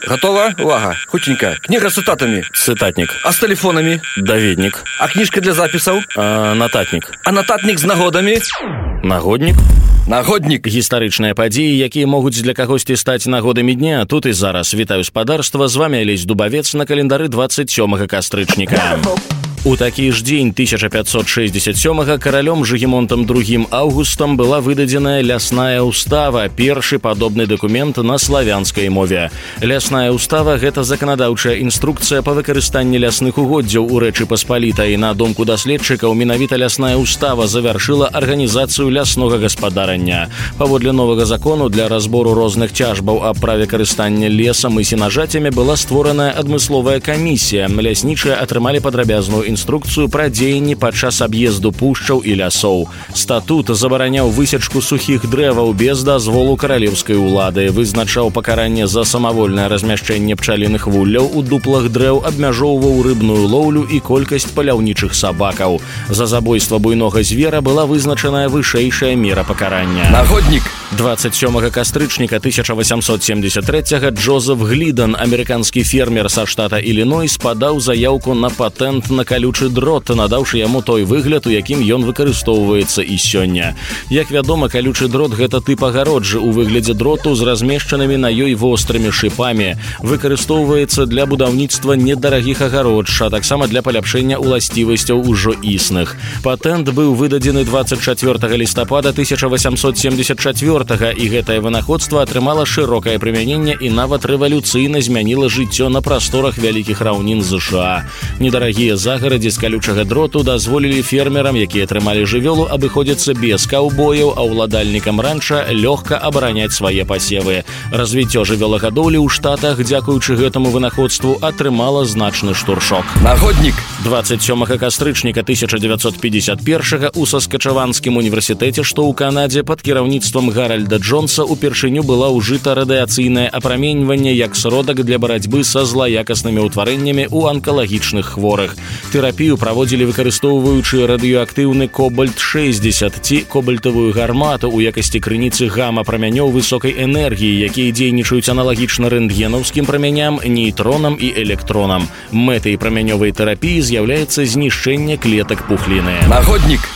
Готова? Увага. Хутенька. Книга с цитатами. Цытатнік. А с телефонами? Даведнік. А книжка для записаў? Нататнік. А нататник с нагодами? Нагоднік. Нагодник. Гістарычныя падзеі, якія могуць для кагосьці стаць нагодамі дня. Тут і зараз. Вітаю спадарства. З вами Алесь Дубавец на календары 27 кастрычніка. У такі ж дзень 1567-га каралём Жыгімонтам II Аўгустам была выдадзеная лясная ўстава, першы падобны дакумент на славянскай мове. Лясная ўстава – гэта заканадаўчая інструкцыя па выкарыстанні лясных угоддзяў у Рэчы Паспалітай. На думку даследчыкаў, менавіта лясная ўстава завяршыла арганізацыю ляснога гаспадарання. Паводле новага закону для разбору розных цяжбаў аб праве карыстання лесам і сенажацямі была створаная адмысловая камісія. Ляснічыя атрымалі падрабязную інструкцыю пра дзеянні падчас аб'езду пушчаў і лясоў. Статут забараняў высечку сухіх дрэваў без дазволу каралеўскай улады, вызначаў пакаранне за самавольнае размяшчэнне пчаліных вулляў у дуплах дрэў, абмяжоўваў рыбную лоўлю і колькасць паляўнічых сабакаў. За забойства буйнога звера была вызначаная вышэйшая мера пакарання. Нагодник. 27 кастрычніка 1873-га Джозеф Гліден, амерыканскі фермер са штата Ілінойс, падаў заяўку на патэнт на калючы дрот, надаўшы яму той выгляд, у якім ён выкарыстоўваецца і сёння. Як вядома, калючы дрот – гэта тып агароджы ў выглядзе дроту з размешчанымі на ёй вострымі шыпамі. Выкарыстоўваецца для будаўніцтва недарагіх агароджь, а таксама для паляпшэння ўласцівасцяў ужо існых. Патэнт быў выдадзены 24 лістапада 1874-га, і гэтае вынаходства атрымала шырокае прымяненне і нават рэвалюцыйна змяніла жыццё на прасторах вялікіх раўнін ЗША. Недарагія загарадзі з калючага дроту дазволілі фермерам, якія трымалі жывёлу, абыходзіцца без каўбояў, а ўладальнікам ранча лёгка абараняць свае пасевы. Развіццё жывёлагадоўлі ў Штатах, дзякуючы гэтаму вынаходству, атрымала значны штуршок. Нагодник. 27 кастрычніка 1951-га у Саскачаванскім універсітэце, што ў Канадзе, пад кіраўніцтвам Гаральда Джонса упершыню была ўжыта радыяцыйнае апраменьванне як сродак для барацьбы са злаякаснымі ўтварэннямі ў анкалагічных хворых. Тэрапію праводзілі выкарыстоўваючы радыёактыўны кобальт-60 ці кобальтавую гармату ў якасці крыніцы гама-прамянёў высокай энергіі, якія дзейнічаюць аналагічна рэнтгенаўскім прамяням, нейтронам і электронам. Мэтай прамянёвай тэрапіі з'яўляецца знішчэнне клетак пухліны. Нагодник.